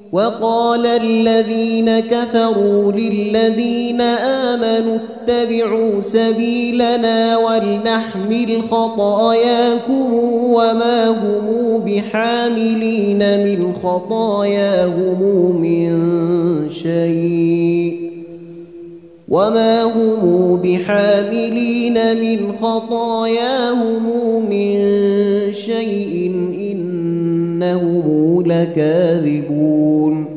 وقال الذين كفروا للذين آمنوا اتبعوا سبيلنا ولنحمل خطاياكم وما هم بحاملين من خطاياهم من شيء إنهم لكاذبون